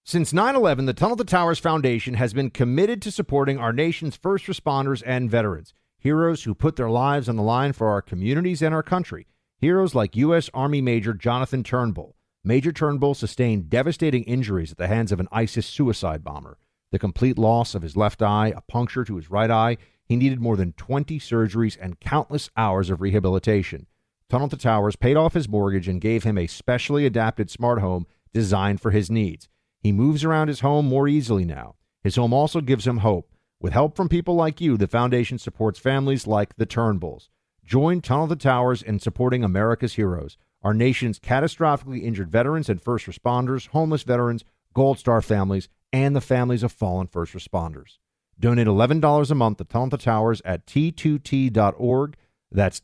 Since 9/11, the Tunnel to Towers Foundation has been committed to supporting our nation's first responders and veterans, heroes who put their lives on the line for our communities and our country. Heroes like U.S. Army Major Jonathan Turnbull. Major Turnbull sustained devastating injuries at the hands of an ISIS suicide bomber. The complete loss of his left eye, a puncture to his right eye. He needed more than 20 surgeries and countless hours of rehabilitation. Tunnel to Towers paid off his mortgage and gave him a specially adapted smart home designed for his needs. He moves around his home more easily now. His home also gives him hope. With help from people like you, the foundation supports families like the Turnbulls. Join Tunnel to Towers in supporting America's heroes, our nation's catastrophically injured veterans and first responders, homeless veterans, Gold Star families, and the families of fallen first responders. Donate $11 a month to Tunnel to Towers at T2T.org. That's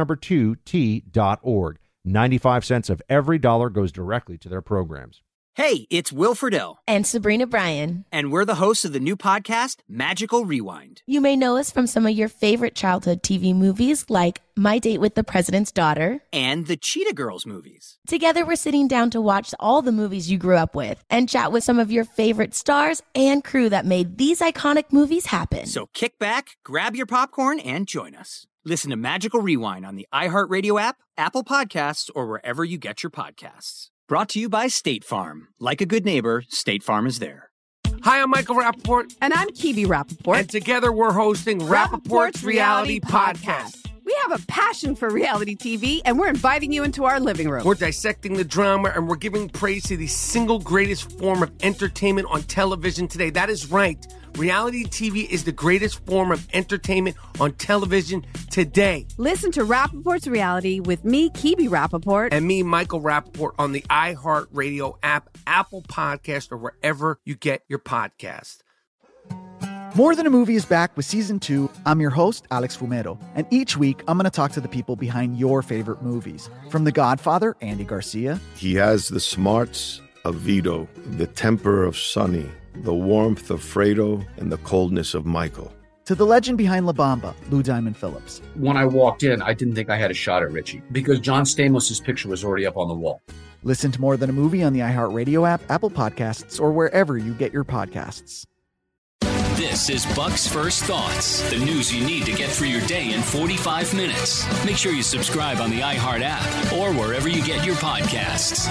T2T.org. 95 cents of every dollar goes directly to their programs. Hey, it's Will Friedle. And Sabrina Bryan. And we're the hosts of the new podcast, Magical Rewind. You may know us from some of your favorite childhood TV movies like My Date with the President's Daughter. And the Cheetah Girls movies. Together, we're sitting down to watch all the movies you grew up with and chat with some of your favorite stars and crew that made these iconic movies happen. So kick back, grab your popcorn, and join us. Listen to Magical Rewind on the iHeartRadio app, Apple Podcasts, or wherever you get your podcasts. Brought to you by State Farm. Like a good neighbor, State Farm is there. Hi, I'm Michael Rappaport. And I'm Kibi Rappaport. And together we're hosting Rappaport's Reality Podcast. We have a passion for reality TV, and we're inviting you into our living room. We're dissecting the drama, and we're giving praise to the single greatest form of entertainment on television today. That is right. Reality TV is the greatest form of entertainment on television today. Listen to Rappaport's Reality with me, Kibi Rappaport. And me, Michael Rappaport, on the iHeartRadio app, Apple Podcast, or wherever you get your podcast. More Than a Movie is back with Season 2. I'm your host, Alex Fumero. And each week, I'm going to talk to the people behind your favorite movies. From The Godfather, Andy Garcia. He has the smarts of Vito, the temper of Sonny, the warmth of Fredo, and the coldness of Michael. To the legend behind La Bamba, Lou Diamond Phillips. When I walked in, I didn't think I had a shot at Richie because John Stamos' picture was already up on the wall. Listen to More Than a Movie on the iHeartRadio app, Apple Podcasts, or wherever you get your podcasts. This is Buck's First Thoughts, the news you need to get through your day in 45 minutes. Make sure you subscribe on the iHeart app or wherever you get your podcasts.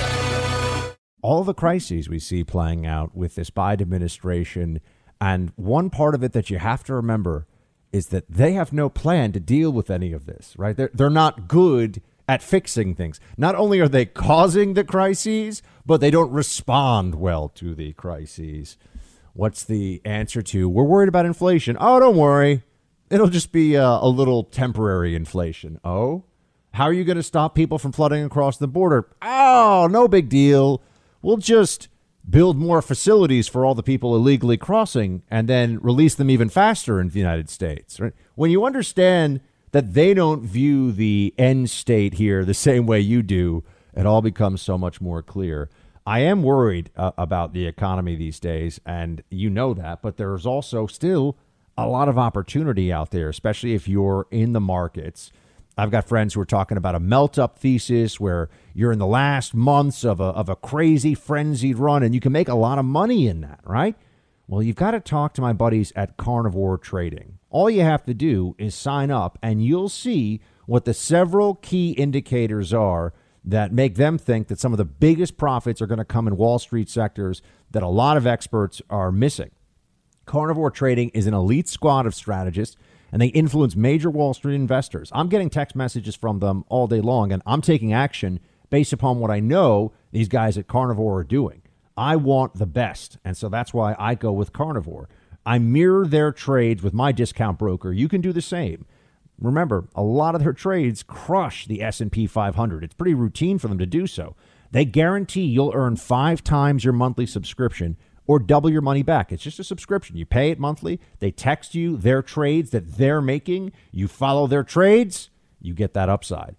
All the crises we see playing out with this Biden administration, and one part of it that you have to remember is that they have no plan to deal with any of this, right? They're not good at fixing things. Not only are they causing the crises, but they don't respond well to the crises. What's the answer to, we're worried about inflation? Oh, don't worry. It'll just be a little temporary inflation. Oh, how are you going to stop people from flooding across the border? Oh, no big deal. We'll just build more facilities for all the people illegally crossing and then release them even faster in the United States. Right? When you understand that they don't view the end state here the same way you do, it all becomes so much more clear. I am worried about the economy these days, and you know that, but there's also still a lot of opportunity out there, especially if you're in the markets. I've got friends who are talking about a melt-up thesis where you're in the last months of a crazy, frenzied run, and you can make a lot of money in that, right? Well, you've got to talk to my buddies at Carnivore Trading. All you have to do is sign up, and you'll see what the several key indicators are that make them think that some of the biggest profits are going to come in Wall Street sectors that a lot of experts are missing. Carnivore Trading is an elite squad of strategists, and they influence major Wall Street investors. I'm getting text messages from them all day long, and I'm taking action based upon what I know these guys at Carnivore are doing. I want the best, and so that's why I go with Carnivore. I mirror their trades with my discount broker. You can do the same. Remember, a lot of their trades crush the S&P 500. It's pretty routine for them to do so. They guarantee you'll earn 5 times your monthly subscription or double your money back. It's just a subscription. You pay it monthly. They text you their trades that they're making. You follow their trades. You get that upside.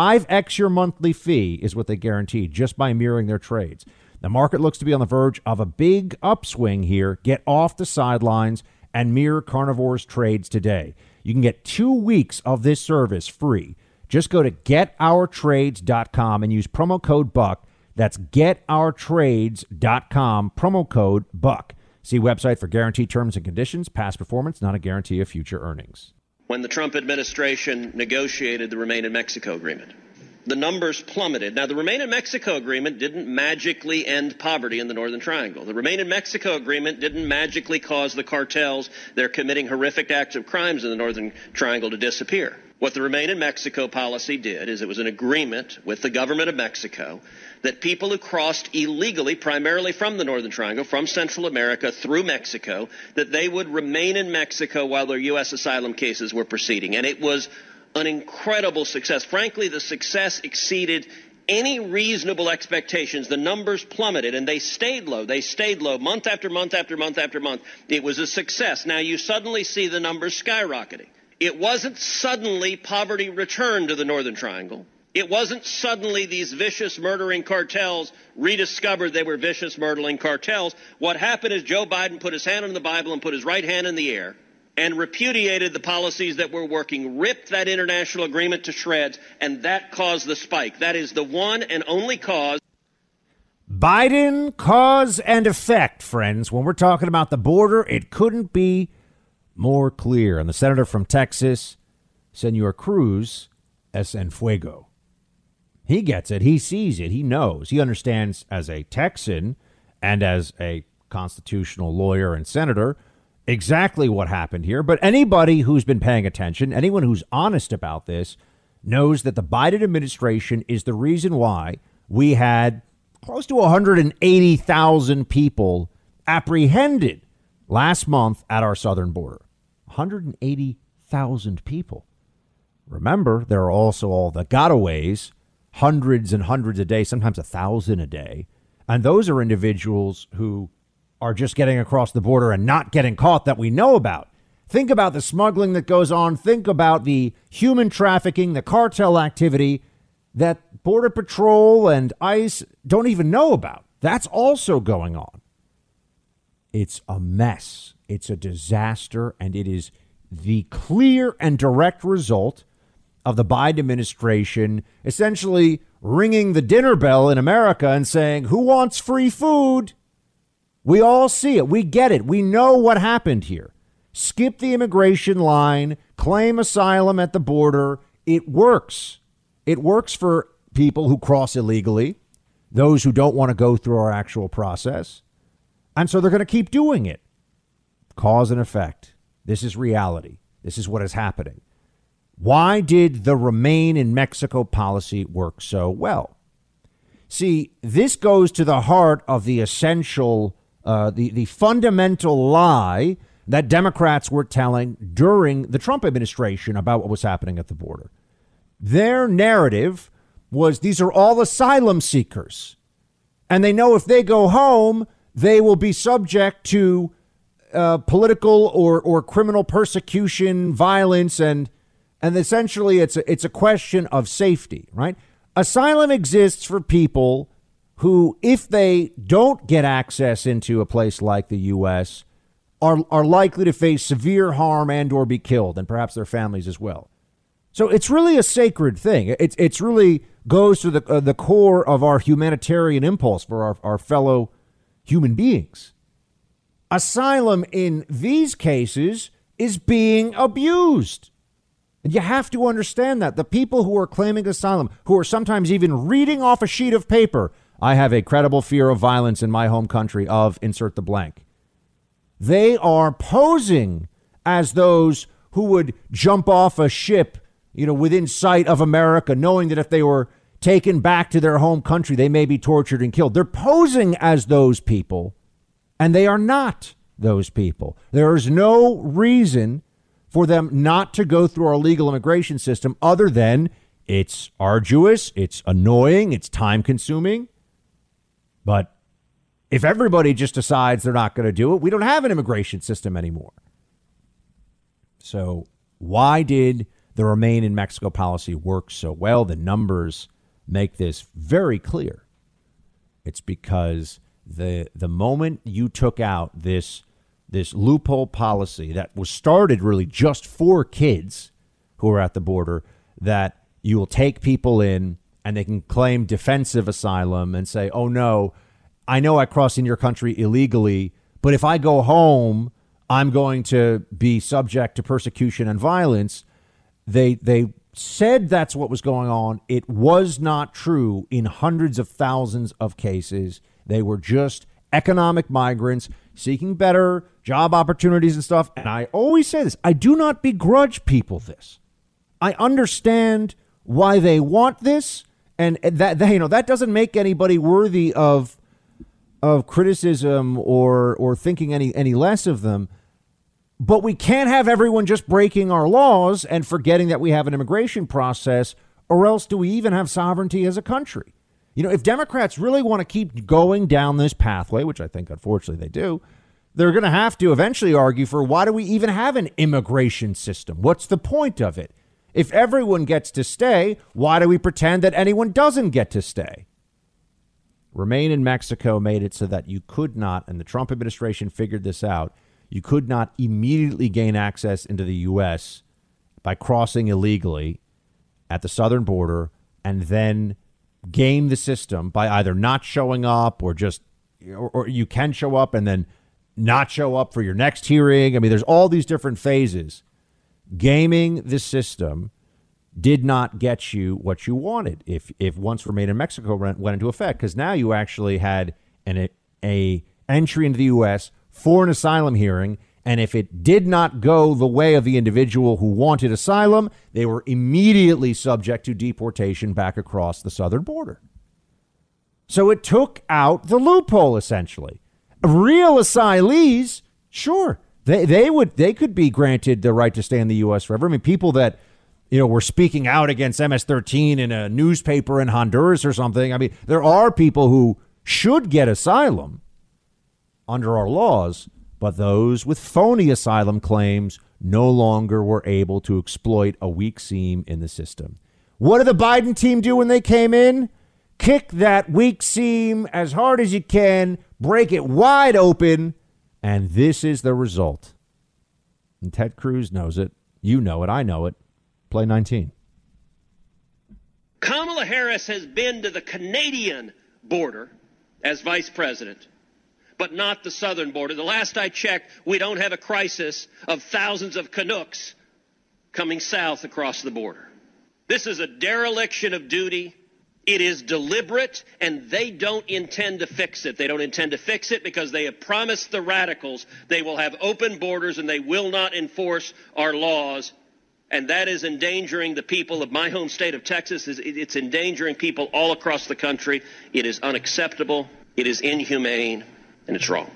5x your monthly fee is what they guarantee just by mirroring their trades. The market looks to be on the verge of a big upswing here. Get off the sidelines and mirror Carnivore's trades today. You can get 2 weeks of this service free. Just go to getourtrades.com and use promo code BUCK That's getourtrades.com, promo code BUCK. See website for guaranteed terms and conditions. Past performance, not a guarantee of future earnings. When the Trump administration negotiated the Remain in Mexico agreement, the numbers plummeted. Now, the Remain in Mexico agreement didn't magically end poverty in the Northern Triangle. The Remain in Mexico agreement didn't magically cause the cartels that are committing horrific acts of crimes in the Northern Triangle to disappear. What the Remain in Mexico policy did is it was an agreement with the government of Mexico that people who crossed illegally, primarily from the Northern Triangle, from Central America through Mexico, that they would remain in Mexico while their U.S. asylum cases were proceeding. And it was an incredible success. Frankly, the success exceeded any reasonable expectations. The numbers plummeted, and they stayed low. They stayed low month after month after month after month. It was a success. Now you suddenly see the numbers skyrocketing. It wasn't suddenly poverty returned to the Northern Triangle. It wasn't suddenly these vicious murdering cartels rediscovered they were vicious murdering cartels. What happened is Joe Biden put his hand on the Bible and put his right hand in the air and repudiated the policies that were working, ripped that international agreement to shreds, and that caused the spike. That is the one and only cause. Biden, cause and effect, friends. When we're talking about the border, it couldn't be more clear. And the senator from Texas, Senor Cruz, Cienfuegos. He gets it. He sees it. He knows. He understands as a Texan and as a constitutional lawyer and senator exactly what happened here. But anybody who's been paying attention, anyone who's honest about this, knows that the Biden administration is the reason why we had close to 180,000 people apprehended last month at our southern border. 180,000 people. Remember, there are also all the gotaways, hundreds and hundreds a day, sometimes 1,000 a day. And those are individuals who are just getting across the border and not getting caught that we know about. Think about the smuggling that goes on. Think about the human trafficking, the cartel activity that Border Patrol and ICE don't even know about. That's also going on. It's a mess. It's a disaster. And it is the clear and direct result of the Biden administration essentially ringing the dinner bell in America and saying, who wants free food? We all see it. We get it. We know what happened here. Skip the immigration line, claim asylum at the border. It works. It works for people who cross illegally, those who don't want to go through our actual process. And so they're going to keep doing it. Cause and effect. This is reality. This is what is happening. Why did the Remain in Mexico policy work so well? See, this goes to the heart of the essential, the fundamental lie that Democrats were telling during the Trump administration about what was happening at the border. Their narrative was these are all asylum seekers, and they know if they go home, they will be subject to political or criminal persecution, violence, and essentially it's a question of safety, right? Asylum exists for people who, if they don't get access into a place like the U.S., are likely to face severe harm and or be killed, and perhaps their families as well. So it's really a sacred thing. It's really goes to the core of our humanitarian impulse for our fellow human beings. Asylum in these cases is being abused. And you have to understand that the people who are claiming asylum, who are sometimes even reading off a sheet of paper, I have a credible fear of violence in my home country of insert the blank. They are posing as those who would jump off a ship, within sight of America, knowing that if they were taken back to their home country, they may be tortured and killed. They're posing as those people, and they are not those people. There is no reason for them not to go through our legal immigration system other than it's arduous, it's annoying, it's time consuming. But if everybody just decides they're not going to do it, we don't have an immigration system anymore. So why did the Remain in Mexico policy work so well? The numbers make this very clear. It's because the moment you took out this loophole policy that was started really just for kids who are at the border, that you will take people in and they can claim defensive asylum and say, oh, no, I know I crossed in your country illegally, but if I go home, I'm going to be subject to persecution and violence. They said that's what was going on. It was not true in hundreds of thousands of cases. They were just economic migrants seeking better job opportunities and stuff. And I always say this, I do not begrudge people this. I understand why they want this, and that doesn't make anybody worthy of criticism or thinking any less of them. But we can't have everyone just breaking our laws and forgetting that we have an immigration process, or else do we even have sovereignty as a country? You know, if Democrats really want to keep going down this pathway, which I think unfortunately they do, they're going to have to eventually argue for why do we even have an immigration system? What's the point of it? If everyone gets to stay, why do we pretend that anyone doesn't get to stay? Remain in Mexico made it so that you could not, and the Trump administration figured this out, you could not immediately gain access into the U.S. by crossing illegally at the southern border and then game the system by either not showing up or you can show up and then not show up for your next hearing. I mean, there's all these different phases. Gaming the system did not get you what you wanted if once Remain in Mexico went into effect, because now you actually had an entry into the U.S. for an asylum hearing. And if it did not go the way of the individual who wanted asylum, they were immediately subject to deportation back across the southern border. So it took out the loophole, essentially. Real asylees, sure, they could be granted the right to stay in the U.S. forever. I mean, people that, were speaking out against MS-13 in a newspaper in Honduras or something. I mean, there are people who should get asylum under our laws, but those with phony asylum claims no longer were able to exploit a weak seam in the system. What did the Biden team do when they came in? Kick that weak seam as hard as you can, break it wide open, and this is the result. And Ted Cruz knows it. You know it. I know it. Play 19. Kamala Harris has been to the Canadian border as vice president, but not the southern border. The last I checked, we don't have a crisis of thousands of Canucks coming south across the border. This is a dereliction of duty. It is deliberate, and they don't intend to fix it. They don't intend to fix it because they have promised the radicals they will have open borders and they will not enforce our laws. And that is endangering the people of my home state of Texas. It's endangering people all across the country. It is unacceptable. It is inhumane. And it's wrong.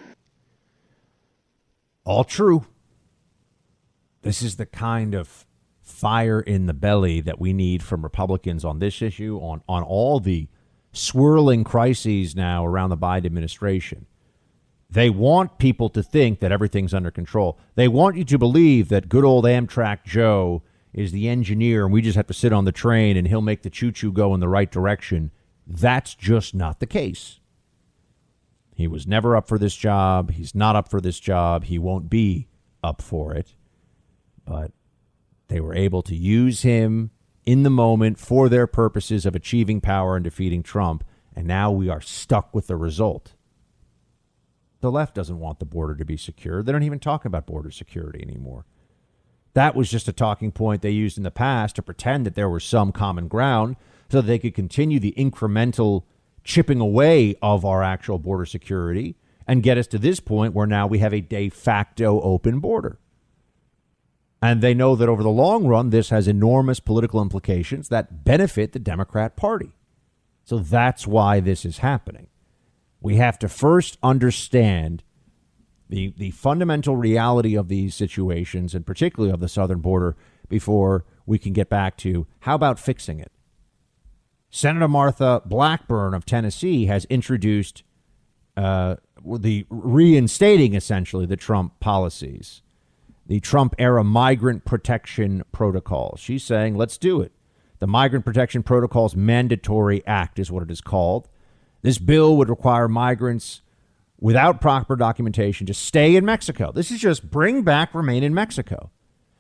All true. This is the kind of fire in the belly that we need from Republicans on this issue, on all the swirling crises now around the Biden administration. They want people to think that everything's under control. They want you to believe that good old Amtrak Joe is the engineer and we just have to sit on the train and he'll make the choo-choo go in the right direction. That's just not the case. He was never up for this job. He's not up for this job. He won't be up for it. But they were able to use him in the moment for their purposes of achieving power and defeating Trump. And now we are stuck with the result. The left doesn't want the border to be secure. They don't even talk about border security anymore. That was just a talking point they used in the past to pretend that there was some common ground so that they could continue the incremental chipping away of our actual border security and get us to this point where now we have a de facto open border. And they know that over the long run, this has enormous political implications that benefit the Democrat Party. So that's why this is happening. We have to first understand the fundamental reality of these situations, and particularly of the southern border, before we can get back to how about fixing it. Senator Martha Blackburn of Tennessee has introduced the reinstating, essentially, the Trump policies, the Trump-era Migrant Protection Protocol. She's saying, let's do it. The Migrant Protection Protocol's Mandatory Act is what it is called. This bill would require migrants without proper documentation to stay in Mexico. This is just bring back, remain in Mexico.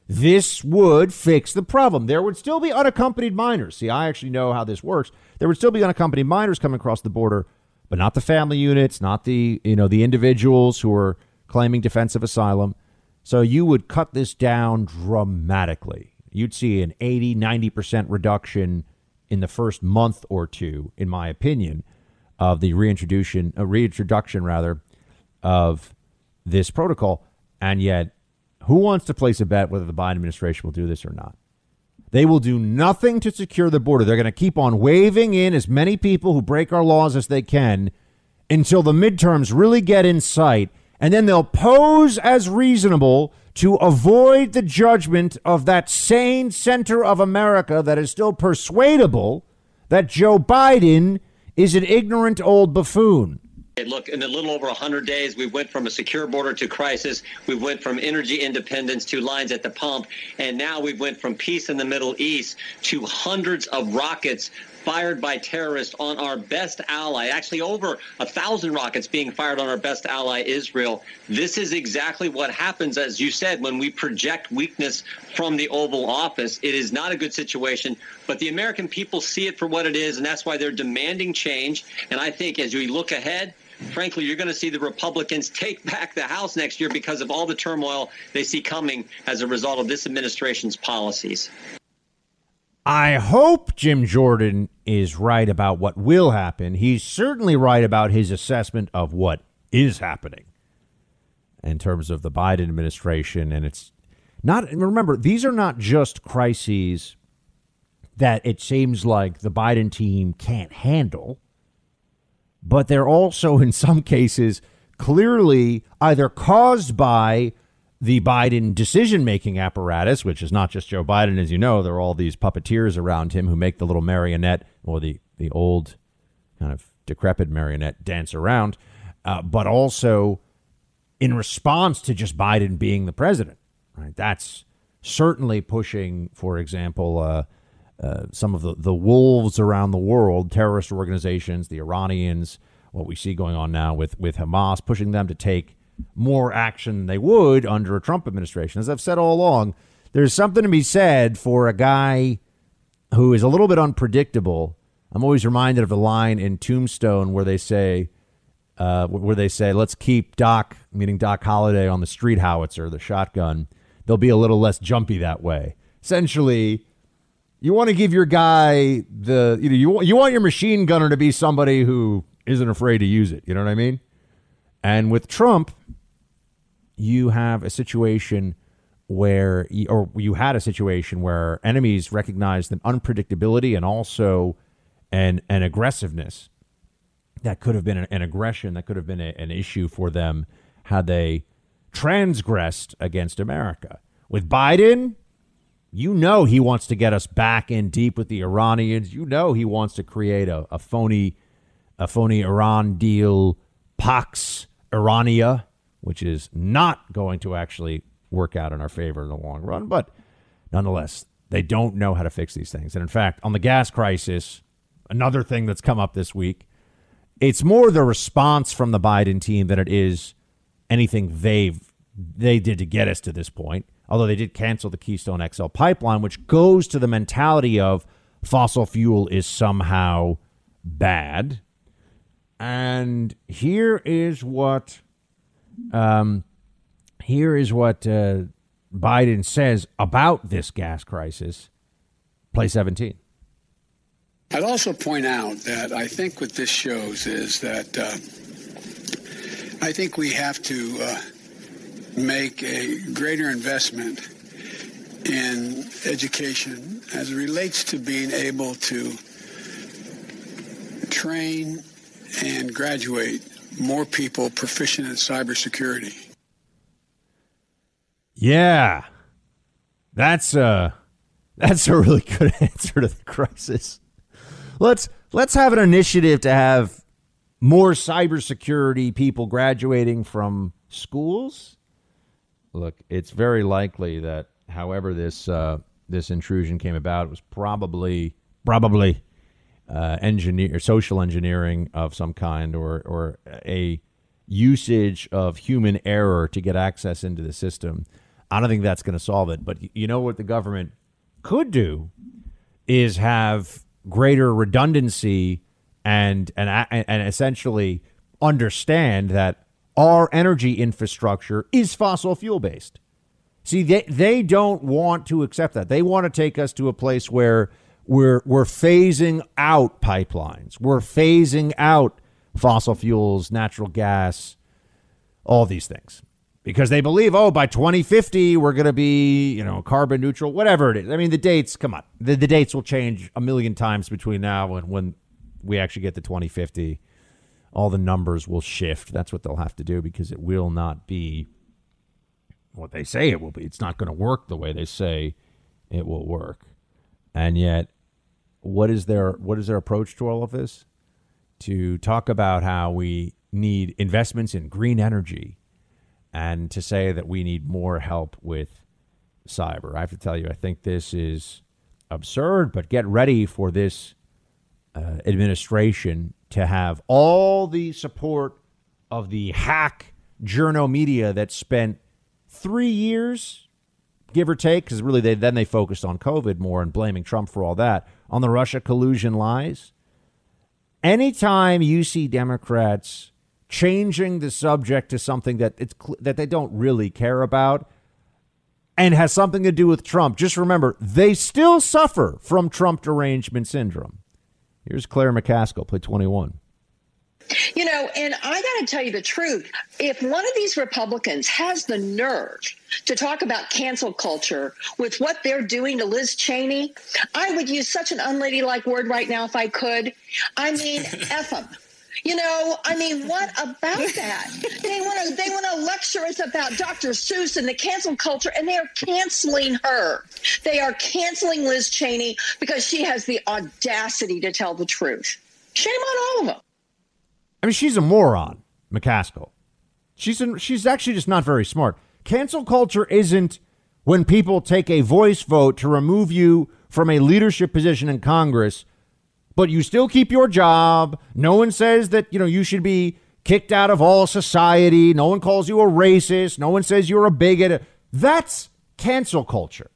this would fix the problem. There would still be unaccompanied minors. See, I actually know how this works. There would still be unaccompanied minors coming across the border, but not the family units, not the individuals who are claiming defensive asylum. So you would cut this down dramatically. You'd see an 80, 90% reduction in the first month or two, in my opinion, of the reintroduction of this protocol. And yet, who wants to place a bet whether the Biden administration will do this or not? They will do nothing to secure the border. They're going to keep on waving in as many people who break our laws as they can until the midterms really get in sight. And then they'll pose as reasonable to avoid the judgment of that sane center of America that is still persuadable that Joe Biden is an ignorant old buffoon. Look, in a little over 100 days, we went from a secure border to crisis. We went from energy independence to lines at the pump. And now we went from peace in the Middle East to hundreds of rockets fired by terrorists on our best ally, actually over 1,000 rockets being fired on our best ally, Israel. This is exactly what happens, as you said, when we project weakness from the Oval Office. It is not a good situation, but the American people see it for what it is, and that's why they're demanding change. And I think as we look ahead, frankly, you're going to see the Republicans take back the House next year because of all the turmoil they see coming as a result of this administration's policies. I hope Jim Jordan is right about what will happen. He's certainly right about his assessment of what is happening in terms of the Biden administration. And it's not, remember, these are not just crises that it seems like the Biden team can't handle, but they're also in some cases clearly either caused by the Biden decision-making apparatus, which is not just Joe Biden, as you know. There are all these puppeteers around him who make the little marionette, or the old kind of decrepit marionette, dance around, but also in response to just Biden being the president. Right? That's certainly pushing, for example, some of the wolves around the world, terrorist organizations, the Iranians, what we see going on now with Hamas, pushing them to take more action than they would under a Trump administration. As I've said all along, there's something to be said for a guy who is a little bit unpredictable. I'm always reminded of the line in Tombstone where they say, let's keep Doc, meaning Doc Holliday, on the street howitzer, the shotgun. They'll be a little less jumpy that way. Essentially, you want to give your guy you want your machine gunner to be somebody who isn't afraid to use it. You know what I mean? And with Trump, you have a situation where you had a situation where enemies recognized an unpredictability and also an aggressiveness that could have been an aggression that could have been an issue for them had they transgressed against America. With Biden, you know he wants to get us back in deep with the Iranians. You know he wants to create a phony Iran deal, Pax Irania, which is not going to actually work out in our favor in the long run. But nonetheless, they don't know how to fix these things. And in fact, on the gas crisis, another thing that's come up this week, it's more the response from the Biden team than it is anything they did to get us to this point. Although they did cancel the Keystone XL pipeline, which goes to the mentality of fossil fuel is somehow bad. And here is what Biden says about this gas crisis. Play 17. I'd also point out that I think what this shows is that I think we have to make a greater investment in education as it relates to being able to train and graduate more people proficient in cybersecurity. Yeah, that's a really good answer to the crisis. Let's have an initiative to have more cybersecurity people graduating from schools. Look, it's very likely that however this intrusion came about, it was probably social engineering of some kind, or a usage of human error to get access into the system. I don't think that's going to solve it. But you know what the government could do is have greater redundancy and essentially understand that our energy infrastructure is fossil fuel based. See, they don't want to accept that. They want to take us to a place where we're phasing out pipelines. We're phasing out fossil fuels, natural gas, all these things. Because they believe, by 2050, we're going to be, carbon neutral, whatever it is. I mean, the dates, come on. The dates will change a million times between now and when we actually get to 2050. All the numbers will shift. That's what they'll have to do because it will not be what they say it will be. It's not going to work the way they say it will work. And yet, what is their approach to all of this? To talk about how we need investments in green energy and to say that we need more help with cyber. I have to tell you, I think this is absurd, but get ready for this administration to have all the support of the hack journo media that spent 3 years, give or take, because really they focused on COVID more and blaming Trump for all that, on the Russia collusion lies. Anytime you see Democrats changing the subject to something that they don't really care about and has something to do with Trump, just remember, they still suffer from Trump derangement syndrome. Here's Claire McCaskill, play 21. And I got to tell you the truth. If one of these Republicans has the nerve to talk about cancel culture with what they're doing to Liz Cheney, I would use such an unladylike word right now if I could. I mean, F them. What about that? They want to lecture us about Dr. Seuss and the cancel culture, and they are canceling her. They are canceling Liz Cheney because she has the audacity to tell the truth. Shame on all of them. I mean, she's a moron, McCaskill. She's actually just not very smart. Cancel culture isn't when people take a voice vote to remove you from a leadership position in Congress, but you still keep your job. No one says that, you should be kicked out of all society. No one calls you a racist. No one says you're a bigot. That's cancel culture.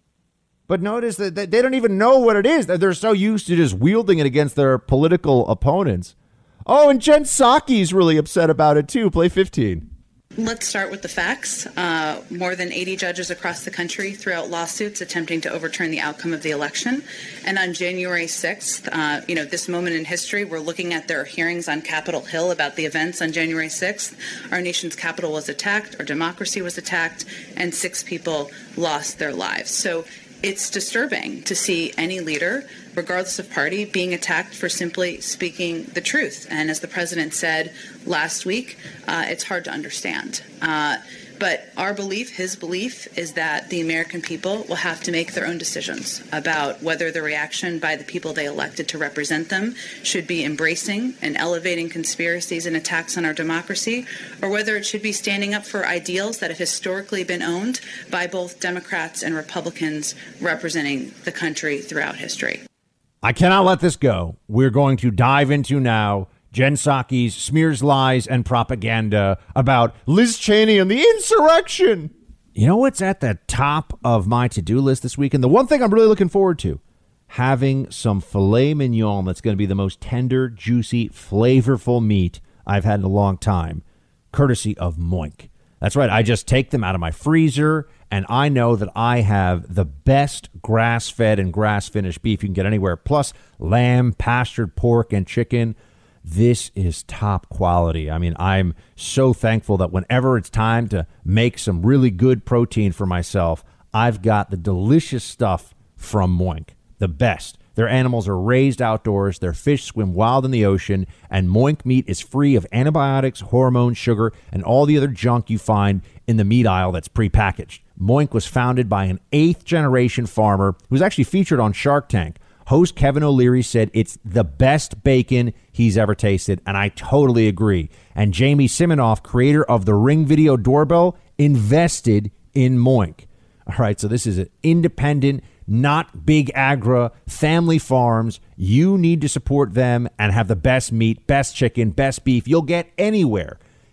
But notice that they don't even know what it is. They're so used to just wielding it against their political opponents. Oh, and Jen Psaki's really upset about it, too. Play 15. Let's start with the facts. More than 80 judges across the country threw out lawsuits attempting to overturn the outcome of the election. And on January 6th, this moment in history, we're looking at their hearings on Capitol Hill about the events on January 6th. Our nation's capital was attacked, our democracy was attacked, and 6 people lost their lives. So it's disturbing to see any leader, regardless of party, being attacked for simply speaking the truth. And as the president said last week, it's hard to understand. But our belief, his belief, is that the American people will have to make their own decisions about whether the reaction by the people they elected to represent them should be embracing and elevating conspiracies and attacks on our democracy, or whether it should be standing up for ideals that have historically been owned by both Democrats and Republicans representing the country throughout history. I cannot let this go. We're going to dive into now Jen Psaki's smears, lies, and propaganda about Liz Cheney and the insurrection. You know what's at the top of my to-do list this weekend? The one thing I'm really looking forward to, having some filet mignon that's going to be the most tender, juicy, flavorful meat I've had in a long time, courtesy of Moink. That's right. I just take them out of my freezer, and I know that I have the best grass-fed and grass-finished beef you can get anywhere, plus lamb, pastured pork, and chicken. This is top quality. I mean, I'm so thankful that whenever it's time to make some really good protein for myself, I've got the delicious stuff from Moink, the best. Their animals are raised outdoors, their fish swim wild in the ocean, and Moink meat is free of antibiotics, hormones, sugar, and all the other junk you find in the meat aisle that's prepackaged. Moink was founded by an 8th-generation farmer who's actually featured on Shark Tank. Host Kevin O'Leary said it's the best bacon he's ever tasted, and I totally agree. And Jamie Siminoff, creator of the Ring Video Doorbell, invested in Moink. All right, so this is an independent, not big agra, family farms. You need to support them and have the best meat, best chicken, best beef you'll get anywhere.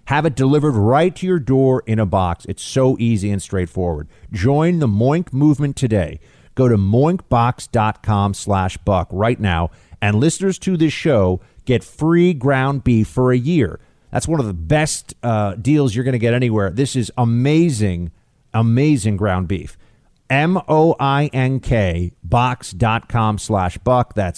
Have it delivered right to your door in a box. It's so easy and straightforward. Join the Moink movement today. Go to moinkbox.com/buck right now, and listeners to this show get free ground beef for a year. That's one of the best deals you're going to get anywhere. This is amazing, amazing ground beef. MOINK box.com/buck. That's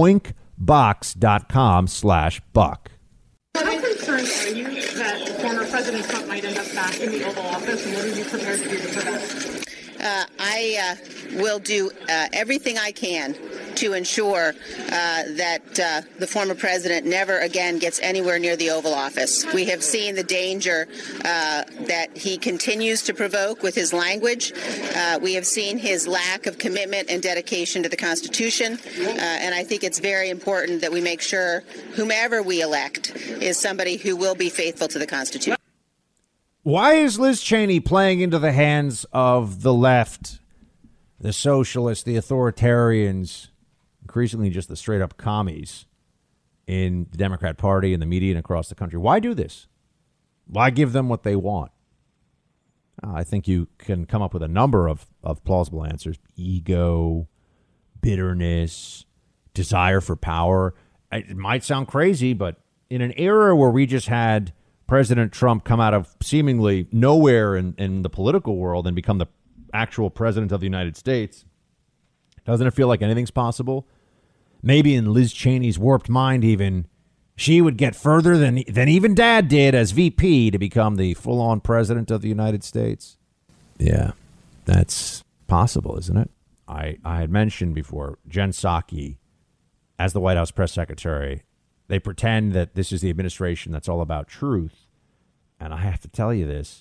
moinkbox.com/buck. How concerned are you that former President Trump might end up back in the Oval Office, and what are you prepared to do to prevent? I will do everything I can to ensure that the former president never again gets anywhere near the Oval Office. We have seen the danger that he continues to provoke with his language. We have seen his lack of commitment and dedication to the Constitution. And I think it's very important that we make sure whomever we elect is somebody who will be faithful to the Constitution. Why is Liz Cheney playing into the hands of the left, the socialists, the authoritarians, increasingly just the straight up commies in the Democrat Party and the media and across the country? Why do this? Why give them what they want? I think you can come up with a number of plausible answers. Ego, bitterness, desire for power. It might sound crazy, but in an era where we just had President Trump come out of seemingly nowhere in the political world and become the actual president of the United States, doesn't it feel like anything's possible? Maybe in Liz Cheney's warped mind, even she would get further than even Dad did as VP to become the full-on president of the United States. Yeah, that's possible, isn't it? I had mentioned before, Jen Psaki, as the White House press secretary, they pretend that this is the administration that's all about truth. And I have to tell you this.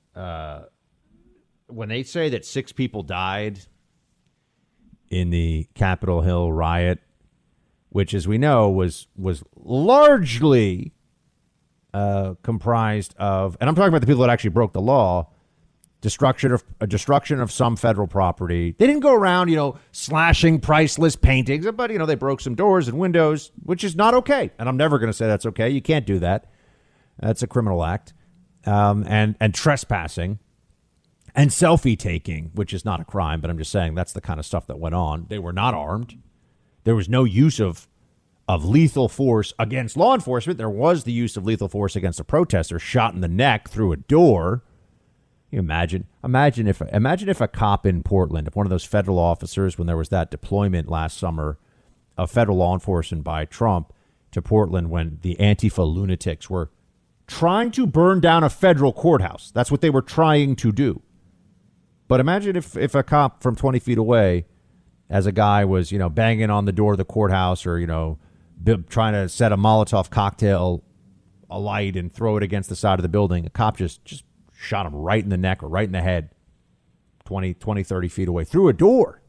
When they say that 6 people died in the Capitol Hill riot, which, as we know, was largely comprised of, and I'm talking about the people that actually broke the law, destruction of some federal property. They didn't go around, slashing priceless paintings, but, they broke some doors and windows, which is not okay. And I'm never going to say that's okay. You can't do that. That's a criminal act. And trespassing and selfie taking, which is not a crime, but I'm just saying that's the kind of stuff that went on. They were not armed. There was no use of lethal force against law enforcement. There was the use of lethal force against a protester shot in the neck through a door. You imagine if a cop in Portland, if one of those federal officers, when there was that deployment last summer of federal law enforcement by Trump to Portland, when the Antifa lunatics were trying to burn down a federal courthouse. That's what they were trying to do. But imagine if a cop from 20 feet away, as a guy was, banging on the door of the courthouse or, trying to set a Molotov cocktail alight and throw it against the side of the building, a cop just shot him right in the neck or right in the head, 20, 30 feet away through a door.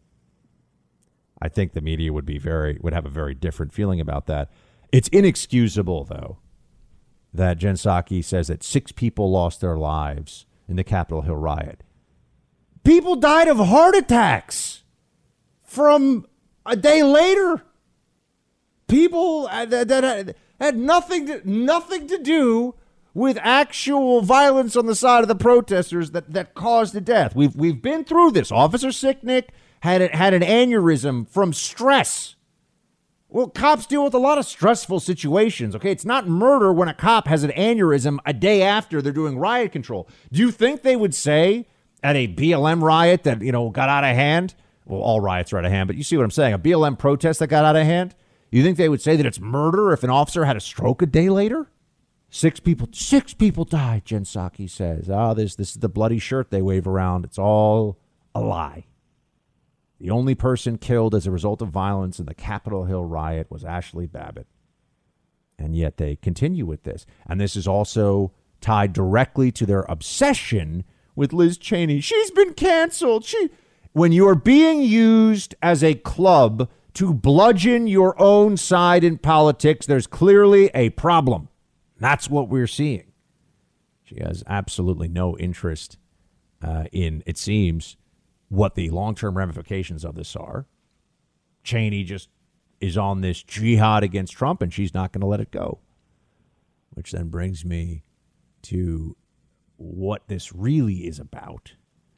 I think the media would have a very different feeling about that. It's inexcusable, though, that Jen Psaki says that 6 people lost their lives in the Capitol Hill riot. People died of heart attacks from a day later. People that had nothing to do with actual violence on the side of the protesters that caused the death. We've been through this. Officer Sicknick had an aneurysm from stress. Well, cops deal with a lot of stressful situations, okay? It's not murder when a cop has an aneurysm a day after they're doing riot control. Do you think they would say at a BLM riot that, got out of hand? Well, all riots are out of hand, but you see what I'm saying. A BLM protest that got out of hand? You think they would say that it's murder if an officer had a stroke a day later? 6 people died, Jen Psaki says. This is the bloody shirt they wave around. It's all a lie. The only person killed as a result of violence in the Capitol Hill riot was Ashley Babbitt. And yet they continue with this. And this is also tied directly to their obsession with Liz Cheney. She's been canceled. When you're being used as a club to bludgeon your own side in politics, there's clearly a problem. That's what we're seeing. She has absolutely no interest in, it seems, what the long-term ramifications of this are. Cheney just is on this jihad against Trump, and she's not going to let it go. Which then brings me to what this really is about,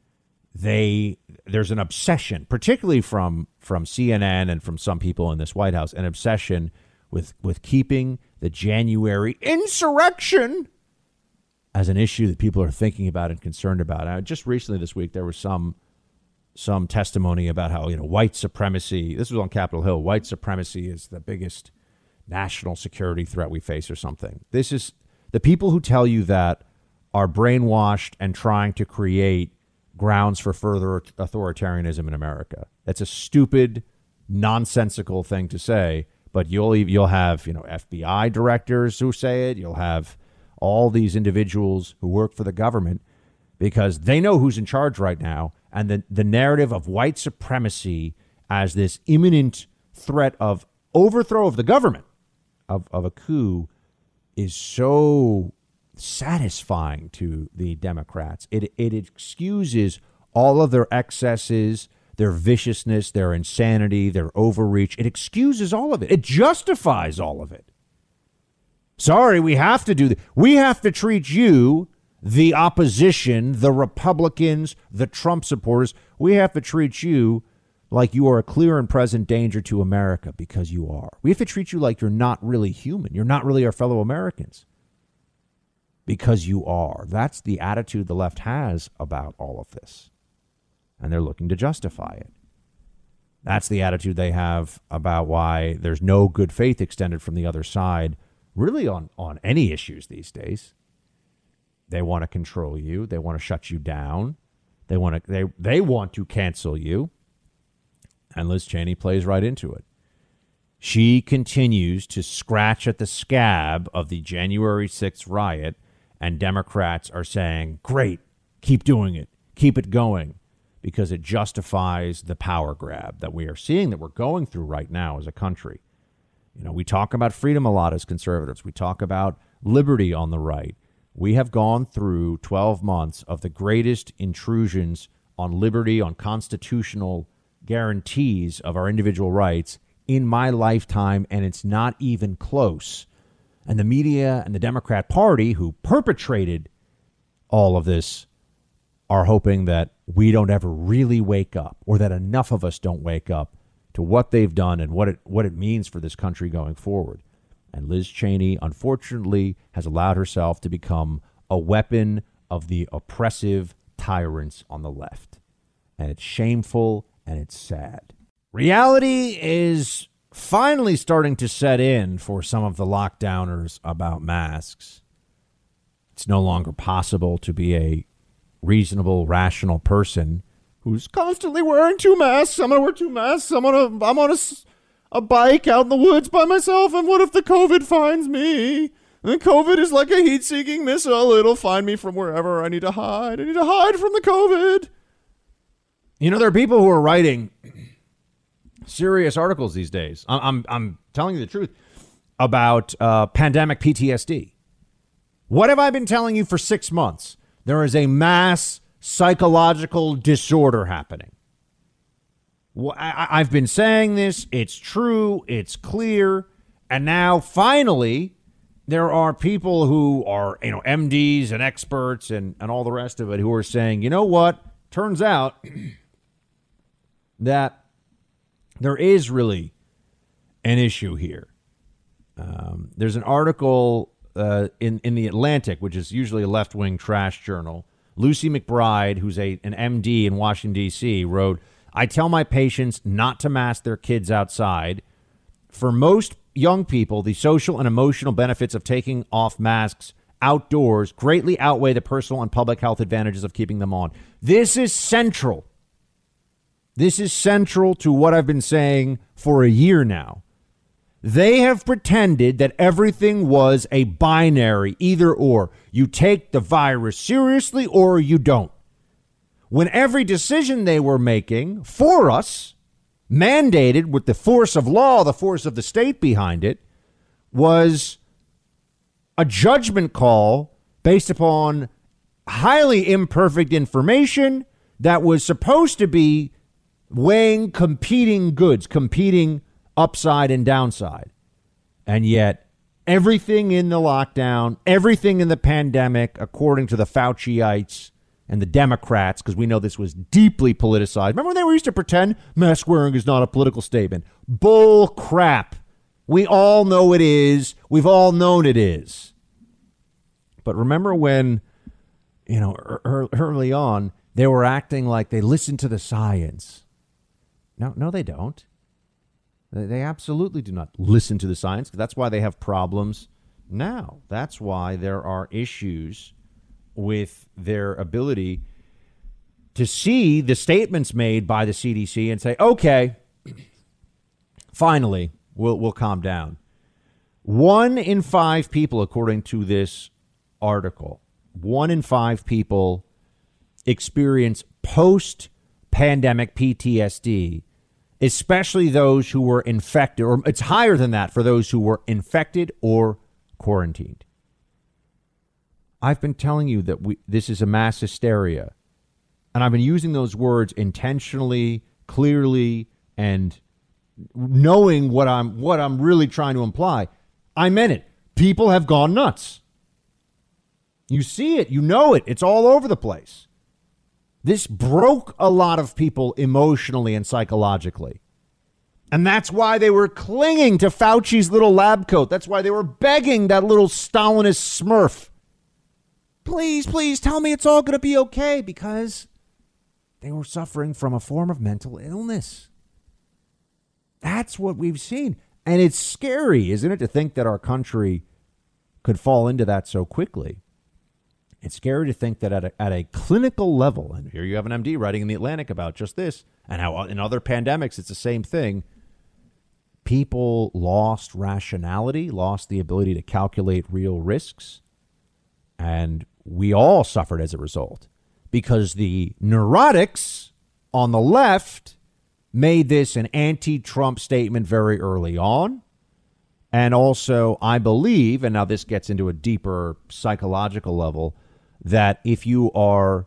there's an obsession, particularly from CNN and from some people in this White House, an obsession with keeping the January insurrection as an issue that people are thinking about and concerned about. Just recently this week, there was some testimony about how, white supremacy, this was on Capitol Hill, white supremacy is the biggest national security threat we face or something. This is the people who tell you that are brainwashed and trying to create grounds for further authoritarianism in America. That's a stupid, nonsensical thing to say, but you'll have, FBI directors who say it. You'll have all these individuals who work for the government because they know who's in charge right now. And the narrative of white supremacy as this imminent threat of overthrow of the government, of a coup, is so satisfying to the Democrats. It excuses all of their excesses, their viciousness, their insanity, their overreach. It excuses all of it. It justifies all of it. Sorry, we have to do that. We have to treat you, the opposition, the Republicans, the Trump supporters, we have to treat you like you are a clear and present danger to America, because you are. We have to treat you like you're not really human. You're not really our fellow Americans, because you are. That's the attitude the left has about all of this, and they're looking to justify it. That's the attitude they have about why there's no good faith extended from the other side, really on any issues these days. They want to control you. They want to shut you down. They want to cancel you. And Liz Cheney plays right into it. She continues to scratch at the scab of the January 6th riot, and Democrats are saying, great, keep doing it, keep it going, because it justifies the power grab that we are seeing, that we're going through right now as a country. We talk about freedom a lot as conservatives. We talk about liberty on the right. We have gone through 12 months of the greatest intrusions on liberty, on constitutional guarantees of our individual rights in my lifetime, and it's not even close. And the media and the Democrat Party, who perpetrated all of this, are hoping that we don't ever really wake up, or that enough of us don't wake up to what they've done and what it means for this country going forward. And Liz Cheney, unfortunately, has allowed herself to become a weapon of the oppressive tyrants on the left. And it's shameful and it's sad. Reality is finally starting to set in for some of the lockdowners about masks. It's no longer possible to be a reasonable, rational person who's constantly wearing 2 masks. I'm going to wear 2 masks. I'm on a bike out in the woods by myself, and what if the COVID finds me? And COVID is like a heat-seeking missile. It'll find me from wherever I need to hide. I need to hide from the COVID. There are people who are writing serious articles these days. I'm telling you the truth about pandemic PTSD. What have I been telling you for 6 months? There is a mass psychological disorder happening. I've been saying this. It's true. It's clear. And now, finally, there are people who are, MDs and experts and all the rest of it who are saying, you know what? Turns out that there is really an issue here. There's an article in The Atlantic, which is usually a left-wing trash journal. Lucy McBride, who's an MD in Washington, D.C., wrote, I tell my patients not to mask their kids outside. For most young people, the social and emotional benefits of taking off masks outdoors greatly outweigh the personal and public health advantages of keeping them on. This is central. This is central to what I've been saying for a year now. They have pretended that everything was a binary, either or. You take the virus seriously or you don't. When every decision they were making for us, mandated with the force of law, the force of the state behind it, was a judgment call based upon highly imperfect information that was supposed to be weighing competing goods, competing upside and downside. And yet Everything in the lockdown, everything in the pandemic, according to the Fauciites and the Democrats, because we know this was deeply politicized. Remember when they used to pretend mask wearing is not a political statement? Bull crap. We all know it is. We've all known it is. But remember when, early on, they were acting like they listened to the science. No, they don't. They absolutely do not listen to the science. That's why they have problems now. That's why there are issues with their ability to see the statements made by the CDC and say, okay, finally, we'll calm down. 1 in 5 people, according to this article, 1 in 5 people experience post-pandemic PTSD, especially those who were infected, or it's higher than that for those who were infected or quarantined. I've been telling you that this is a mass hysteria, and I've been using those words intentionally, clearly, and knowing what I'm really trying to imply. I meant it. People have gone nuts. You see it. You know it. It's all over the place. This broke a lot of people emotionally and psychologically. And that's why they were clinging to Fauci's little lab coat. That's why they were begging that little Stalinist smurf. Please, please tell me it's all going to be okay, because they were suffering from a form of mental illness. That's what we've seen. And it's scary, isn't it, to think that our country could fall into that so quickly. It's scary to think that at a clinical level, and here you have an MD writing in The Atlantic about just this, and how in other pandemics it's the same thing. People lost rationality, lost the ability to calculate real risks, and we all suffered as a result, because the neurotics on the left made this an anti-Trump statement very early on. And also, I believe, and now this gets into a deeper psychological level, that if you're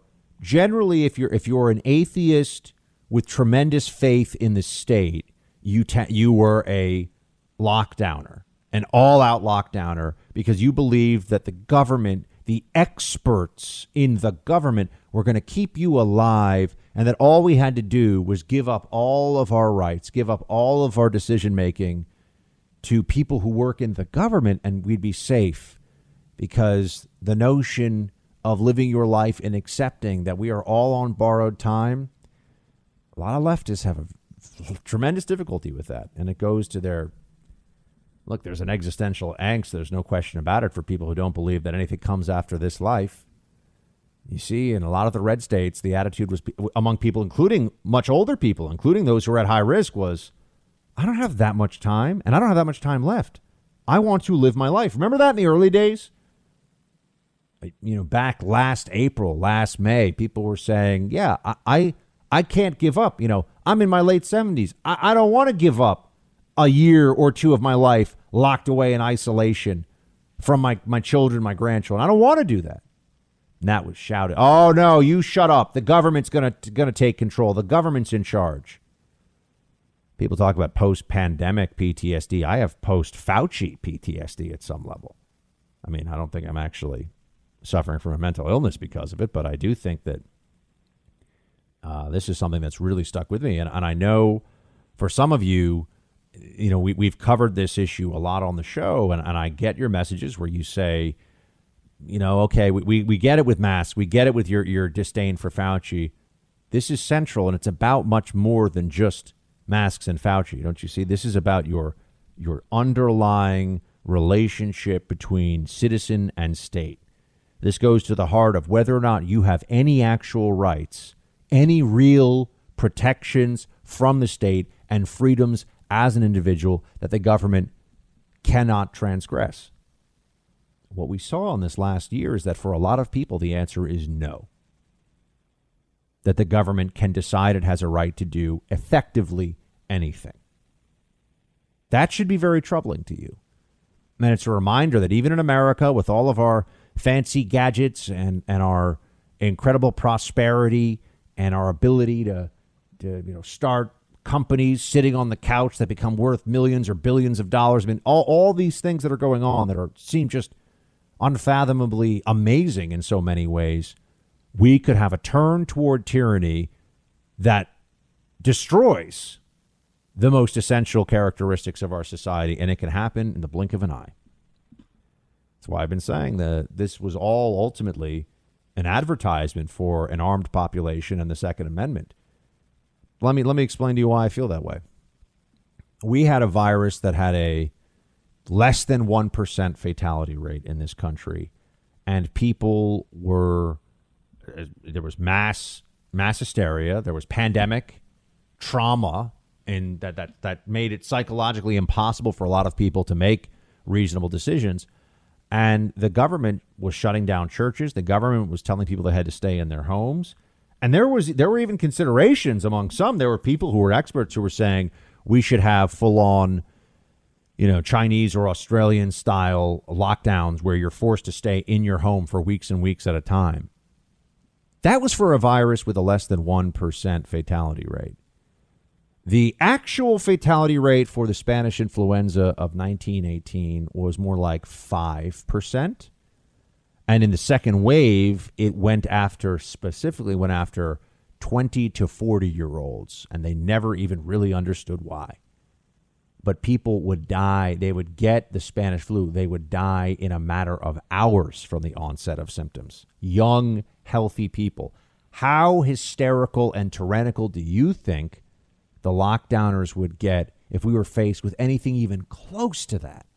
an atheist with tremendous faith in the state, you were a lockdowner, an all-out lockdowner, because you believed that the government, the experts in the government, were going to keep you alive, and that all we had to do was give up all of our rights, give up all of our decision-making to people who work in the government, and we'd be safe. Because the notion of living your life and accepting that we are all on borrowed time, a lot of leftists have a tremendous difficulty with that. And it goes to there's an existential angst. There's no question about it for people who don't believe that anything comes after this life. You see, in a lot of the red states, the attitude was among people, including much older people, including those who are at high risk, was, I don't have that much time, and I don't have that much time left. I want to live my life. Remember that in the early days? Back last April, last May, people were saying, yeah, I can't give up. I'm in my late 70s. I don't want to give up a year or two of my life locked away in isolation from my children, my grandchildren. I don't want to do that. And that was shouted. Oh, no, you shut up. The government's going to take control. The government's in charge. People talk about post-pandemic PTSD. I have post-Fauci PTSD at some level. I mean, I don't think I'm actually suffering from a mental illness because of it, but I do think that this is something that's really stuck with me. And I know for some of you, we've covered this issue a lot on the show, and I get your messages where you say, okay, we get it with masks. We get it with your disdain for Fauci. This is central, and it's about much more than just masks and Fauci. Don't you see? This is about your underlying relationship between citizen and state. This goes to the heart of whether or not you have any actual rights, any real protections from the state and freedoms as an individual that the government cannot transgress. What we saw in this last year is that for a lot of people, the answer is no. That the government can decide it has a right to do effectively anything. That should be very troubling to you. And it's a reminder that even in America, with all of our fancy gadgets and our incredible prosperity and our ability to start companies sitting on the couch that become worth millions or billions of dollars. I mean, all these things that are going on that seem just unfathomably amazing in so many ways. We could have a turn toward tyranny that destroys the most essential characteristics of our society, and it can happen in the blink of an eye. That's why I've been saying that this was all ultimately an advertisement for an armed population and the Second Amendment. Let me explain to you why I feel that way. We had a virus that had a less than 1% fatality rate in this country, and people were, there was mass hysteria, there was pandemic trauma, and that made it psychologically impossible for a lot of people to make reasonable decisions. And the government was shutting down churches. The government was telling people they had to stay in their homes. And there were even considerations among some. There were people who were experts who were saying we should have full-on, Chinese or Australian style lockdowns where you're forced to stay in your home for weeks and weeks at a time. That was for a virus with a less than 1% fatality rate. The actual fatality rate for the Spanish influenza of 1918 was more like 5%. And in the second wave, it specifically went after 20 to 40-year-olds, and they never even really understood why. But people would die. They would get the Spanish flu. They would die in a matter of hours from the onset of symptoms. Young, healthy people. How hysterical and tyrannical do you think the lockdowners would get if we were faced with anything even close to that?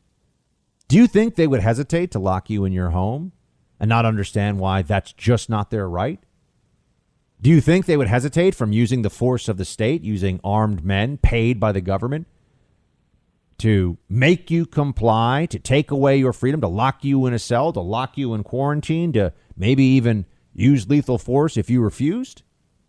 Do you think they would hesitate to lock you in your home and not understand why that's just not their right? Do you think they would hesitate from using the force of the state, using armed men paid by the government to make you comply, to take away your freedom, to lock you in a cell, to lock you in quarantine, to maybe even use lethal force if you refused?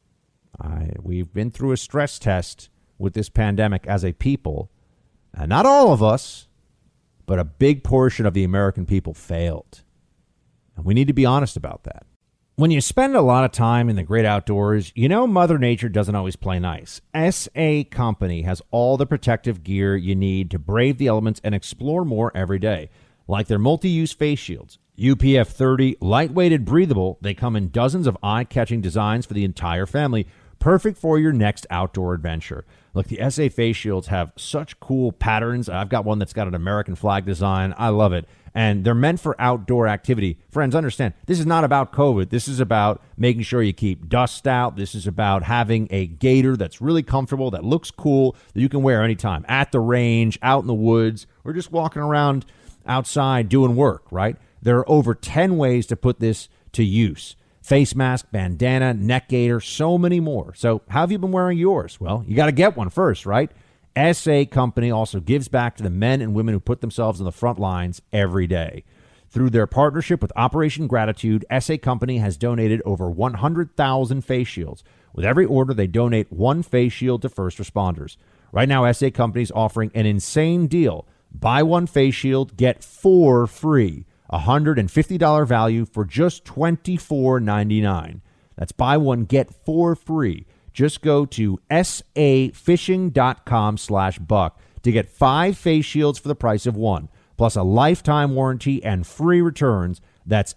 We've been through a stress test with this pandemic as a people, and not all of us, but a big portion of the American people failed. And we need to be honest about that. When you spend a lot of time in the great outdoors, Mother Nature doesn't always play nice. SA Company has all the protective gear you need to brave the elements and explore more every day, like their multi-use face shields. UPF 30, lightweight and breathable, they come in dozens of eye-catching designs for the entire family, perfect for your next outdoor adventure. Look, the SA face shields have such cool patterns. I've got one that's got an American flag design. I love it. And they're meant for outdoor activity. Friends, understand, this is not about COVID. This is about making sure you keep dust out. This is about having a gaiter that's really comfortable, that looks cool, that you can wear anytime, at the range, out in the woods, or just walking around outside doing work, right? There are over 10 ways to put this to use. Face mask, bandana, neck gaiter, so many more. So how have you been wearing yours? Well, you got to get one first, right? SA Company also gives back to the men and women who put themselves on the front lines every day. Through their partnership with Operation Gratitude, SA Company has donated over 100,000 face shields. With every order, they donate one face shield to first responders. Right now, SA Company is offering an insane deal. Buy one face shield, get 4 free. $150 value for just $24.99. That's buy one, get 4 free. Just go to safishing.com/buck to get 5 face shields for the price of 1, plus a lifetime warranty and free returns. That's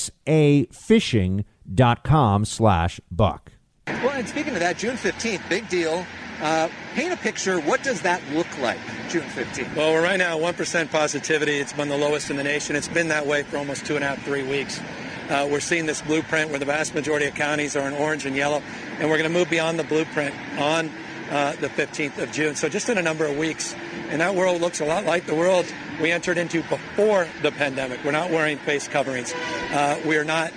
safishing.com/buck. Well, and speaking of that, June 15th, big deal. Paint a picture. What does that look like, June 15th? Well, we're right now at 1% positivity. It's been the lowest in the nation. It's been that way for almost 2.5, 3 weeks. We're seeing this blueprint where the vast majority of counties are in orange and yellow, and we're going to move beyond the blueprint on the 15th of June. So just in a number of weeks, and that world looks a lot like the world we entered into before the pandemic. We're not wearing face coverings. We're not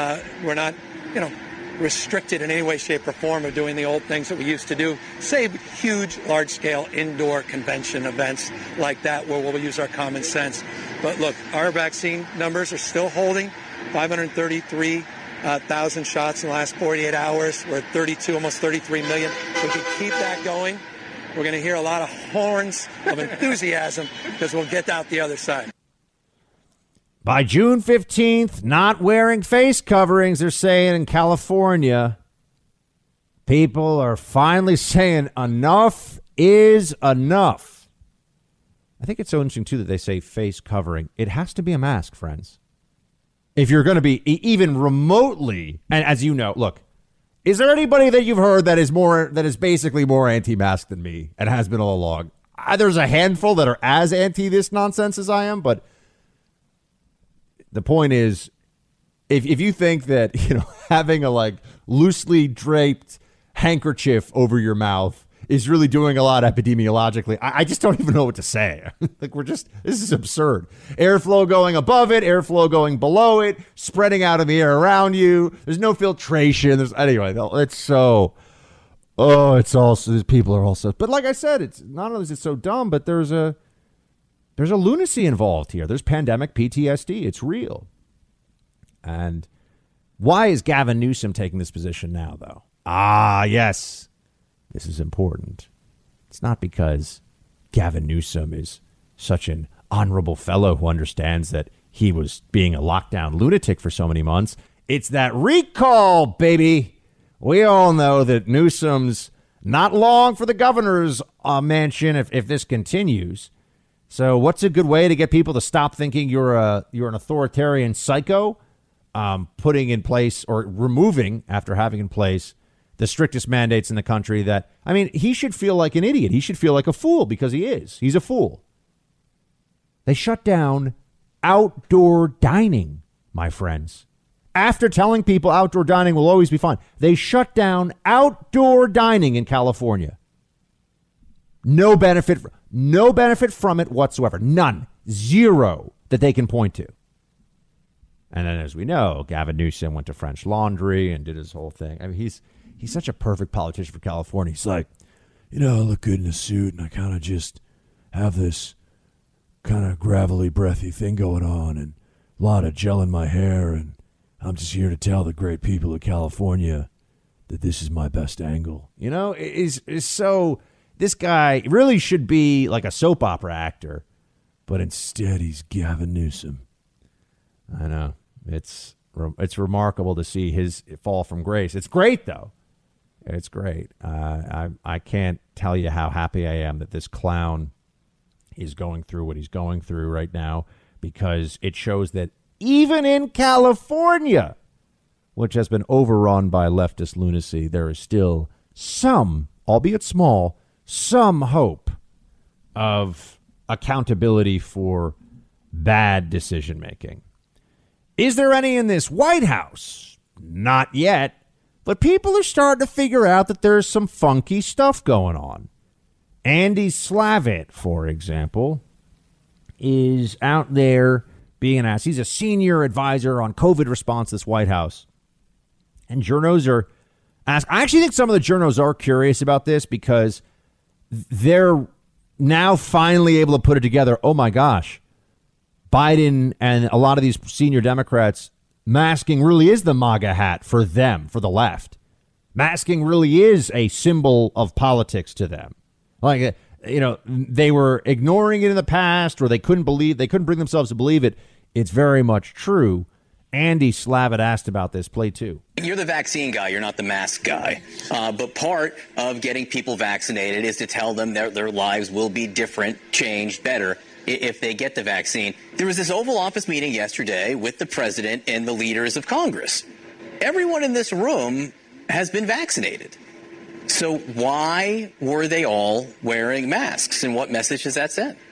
restricted in any way, shape, or form of doing the old things that we used to do, save huge, large-scale indoor convention events like that where we'll use our common sense. But look, our vaccine numbers are still holding. 533,000 shots in the last 48 hours. We're at 32, almost 33 million. If we can keep that going, we're going to hear a lot of horns of enthusiasm because we'll get out the other side. By June 15th, not wearing face coverings, they're saying in California. People are finally saying enough is enough. I think it's so interesting, too, that they say face covering. It has to be a mask, friends. If you're going to be even remotely, and as you know, look, is there anybody that you've heard that is basically more anti-mask than me and has been all along? There's a handful that are as anti this nonsense as I am, but the point is, if you think that, having a loosely draped handkerchief over your mouth is really doing a lot epidemiologically, I just don't even know what to say. This is absurd. Airflow going above it, airflow going below it, spreading out in the air around you. There's no filtration. It's so, it's also, people are also, but like I said, it's not only is it so dumb, but there's a lunacy involved here. There's pandemic PTSD. It's real. And why is Gavin Newsom taking this position now, though? Yes. This is important. It's not because Gavin Newsom is such an honorable fellow who understands that he was being a lockdown lunatic for so many months. It's that recall, baby. We all know that Newsom's not long for the governor's mansion if this continues. So what's a good way to get people to stop thinking you're an authoritarian psycho? Putting in place or removing, after having in place, the strictest mandates in the country he should feel like an idiot. He should feel like a fool because he is. He's a fool. They shut down outdoor dining, my friends. After telling people outdoor dining will always be fine, they shut down outdoor dining in California. No benefit from it whatsoever. None. Zero that they can point to. And then, as we know, Gavin Newsom went to French Laundry and did his whole thing. I mean, he's such a perfect politician for California. He's like, I look good in a suit, and I kind of just have this kind of gravelly, breathy thing going on, and a lot of gel in my hair, and I'm just here to tell the great people of California that this is my best angle. Is so. This guy really should be like a soap opera actor, but instead he's Gavin Newsom. I know. It's remarkable to see his fall from grace. It's great, though. It's great. I can't tell you how happy I am that this clown is going through what he's going through right now, because it shows that even in California, which has been overrun by leftist lunacy, there is still some, albeit small, some hope of accountability for bad decision making. Is there any in this White House? Not yet. But people are starting to figure out that there's some funky stuff going on. Andy Slavitt, for example, is out there being asked. He's a senior advisor on COVID response to this White House. And journos are asked. I actually think some of the journos are curious about this because they're now finally able to put it together. Oh, my gosh. Biden and a lot of these senior Democrats, masking really is the MAGA hat for them, for the left. Masking really is a symbol of politics to them. They were ignoring it in the past, or they couldn't bring themselves to believe it. It's very much true. Andy Slavitt asked about this. Play 2. You're the vaccine guy. You're not the mask guy. But part of getting people vaccinated is to tell them their lives will be different, changed, better if they get the vaccine. There was this Oval Office meeting yesterday with the president and the leaders of Congress. Everyone in this room has been vaccinated. So why were they all wearing masks, and what message does that send?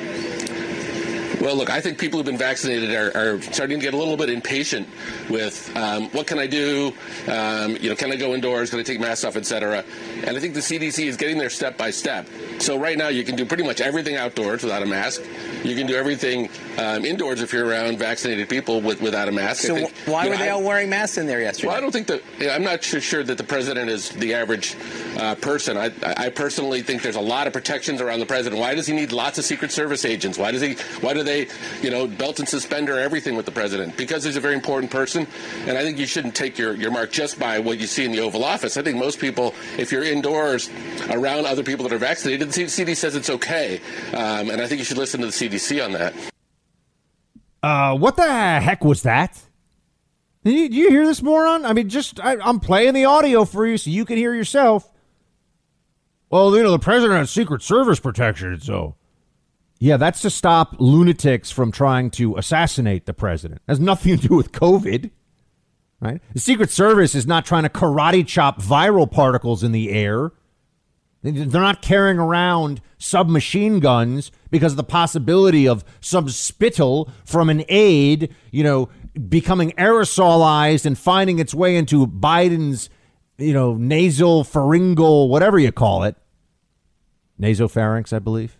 Well, look, I think people who've been vaccinated are starting to get a little bit impatient with what can I do? Can I go indoors? Can I take masks off, et cetera? And I think the CDC is getting there step by step. So right now you can do pretty much everything outdoors without a mask. You can do everything indoors if you're around vaccinated people without a mask. So why were they all wearing masks in there yesterday? Well, I don't think I'm not sure that the president is the average person. I personally think there's a lot of protections around the president. Why does he need lots of Secret Service agents? Why do they, belt and suspender everything with the president? Because he's a very important person. And I think you shouldn't take your mark just by what you see in the Oval Office. I think most people, if you're indoors around other people that are vaccinated, the CDC says it's okay. And I think you should listen to the CDC on that. What the heck was that? Do you hear this moron? I mean, I'm playing the audio for you so you can hear yourself. Well, the president has Secret Service protection, so. Yeah, that's to stop lunatics from trying to assassinate the president. It has nothing to do with COVID, right? The Secret Service is not trying to karate chop viral particles in the air. They're not carrying around submachine guns because of the possibility of some spittle from an aide, becoming aerosolized and finding its way into Biden's, nasal pharyngeal, whatever you call it. Nasopharynx, I believe.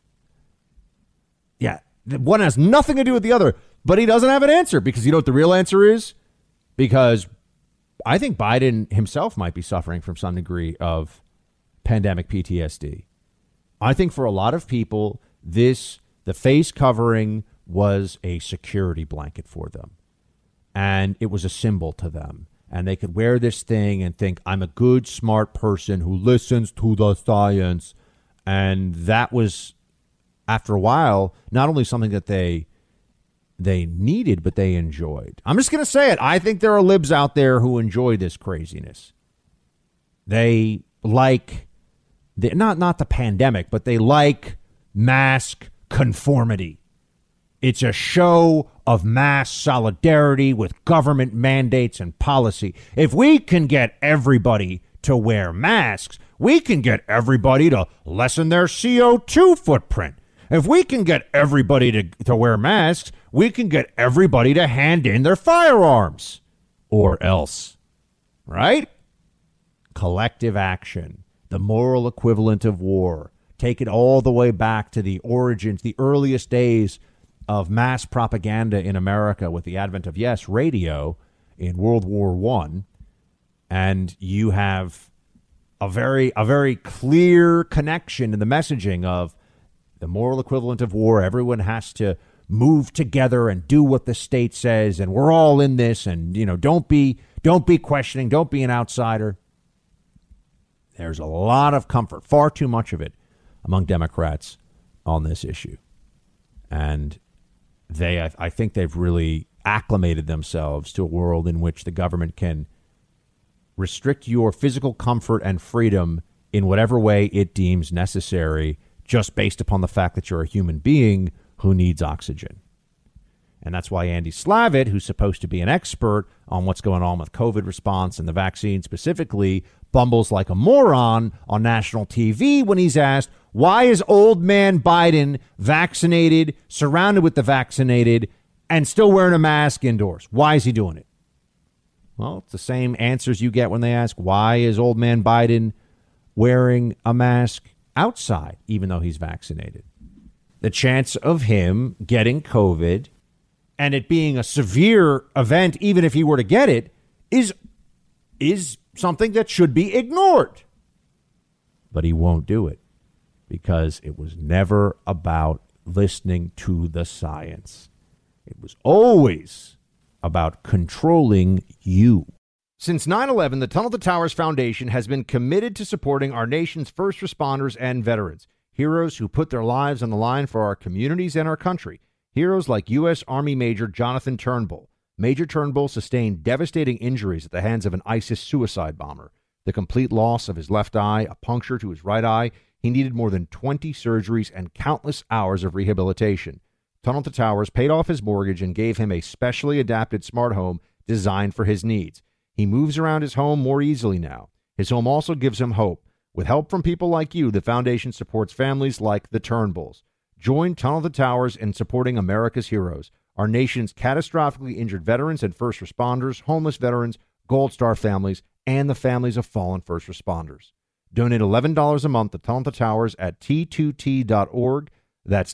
Yeah, one has nothing to do with the other, but he doesn't have an answer because you know what the real answer is? Because I think Biden himself might be suffering from some degree of pandemic PTSD. I think for a lot of people, the face covering was a security blanket for them. And it was a symbol to them. And they could wear this thing and think, I'm a good, smart person who listens to the science. And that was, after a while, not only something that they needed, but they enjoyed. I'm just going to say it. I think there are libs out there who enjoy this craziness. They like, not the pandemic, but they like mask conformity. It's a show of mass solidarity with government mandates and policy. If we can get everybody to wear masks, we can get everybody to lessen their CO2 footprint. If we can get everybody to wear masks, we can get everybody to hand in their firearms. Or else. Right? Collective action. The moral equivalent of war. Take it all the way back to the origins, the earliest days of mass propaganda in America with the advent of, radio in World War I. And you have a very clear connection in the messaging of the moral equivalent of war. Everyone has to move together and do what the state says, and we're all in this, and don't be questioning, don't be an outsider. There's a lot of comfort, far too much of it, among Democrats on this issue. And I think they've really acclimated themselves to a world in which the government can restrict your physical comfort and freedom in whatever way it deems necessary, just based upon the fact that you're a human being who needs oxygen. And that's why Andy Slavitt, who's supposed to be an expert on what's going on with COVID response and the vaccine specifically, bumbles like a moron on national TV when he's asked, why is old man Biden vaccinated, surrounded with the vaccinated, and still wearing a mask indoors? Why is he doing it? Well, it's the same answers you get when they ask, why is old man Biden wearing a mask outside, even though he's vaccinated? The chance of him getting COVID and it being a severe event, even if he were to get it, is something that should be ignored. But he won't do it because it was never about listening to the science. It was always about controlling you. Since 9/11, the Tunnel to Towers Foundation has been committed to supporting our nation's first responders and veterans, heroes who put their lives on the line for our communities and our country. Heroes like U.S. Army Major Jonathan Turnbull. Major Turnbull sustained devastating injuries at the hands of an ISIS suicide bomber. The complete loss of his left eye, a puncture to his right eye. He needed more than 20 surgeries and countless hours of rehabilitation. Tunnel to Towers paid off his mortgage and gave him a specially adapted smart home designed for his needs. He moves around his home more easily now. His home also gives him hope. With help from people like you, the foundation supports families like the Turnbulls. Join Tunnel to Towers in supporting America's heroes, our nation's catastrophically injured veterans and first responders, homeless veterans, Gold Star families, and the families of fallen first responders. Donate $11 a month to Tunnel to Towers at T2T.org. That's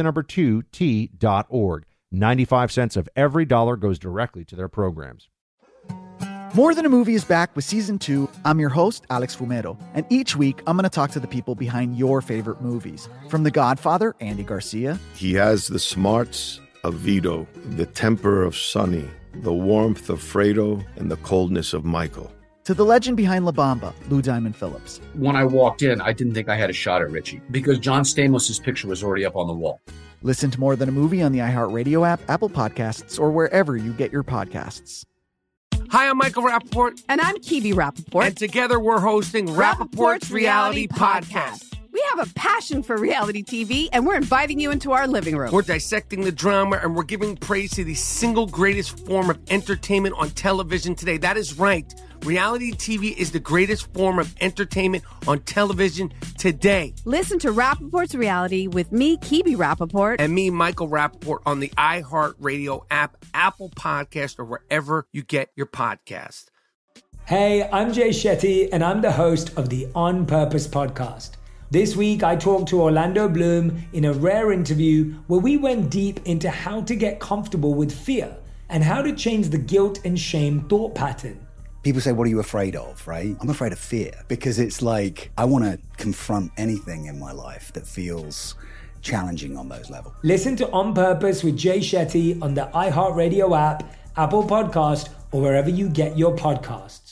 T2T.org. 95 cents of every dollar goes directly to their programs. More Than a Movie is back with Season 2. I'm your host, Alex Fumero, and each week I'm going to talk to the people behind your favorite movies. From The Godfather, Andy Garcia. He has the smarts of Vito, the temper of Sonny, the warmth of Fredo, and the coldness of Michael. To the legend behind La Bamba, Lou Diamond Phillips. When I walked in, I didn't think I had a shot at Richie because John Stamos' picture was already up on the wall. Listen to More Than a Movie on the iHeartRadio app, Apple Podcasts, or wherever you get your podcasts. Hi, I'm Michael Rappaport. And I'm Kibi Rappaport. And together we're hosting Rappaport's Reality Podcast. We have a passion for reality TV, and we're inviting you into our living room. We're dissecting the drama, and we're giving praise to the single greatest form of entertainment on television today. That is right. Reality TV is the greatest form of entertainment on television today. Listen to Rappaport's Reality with me, Kibi Rappaport. And me, Michael Rappaport, on the iHeartRadio app, Apple Podcast, or wherever you get your podcast. Hey, I'm Jay Shetty, and I'm the host of the On Purpose podcast. This week, I talked to Orlando Bloom in a rare interview where we went deep into how to get comfortable with fear and how to change the guilt and shame thought pattern. People say, what are you afraid of, right? I'm afraid of fear because it's like I want to confront anything in my life that feels challenging on those levels. Listen to On Purpose with Jay Shetty on the iHeartRadio app, Apple Podcast, or wherever you get your podcasts.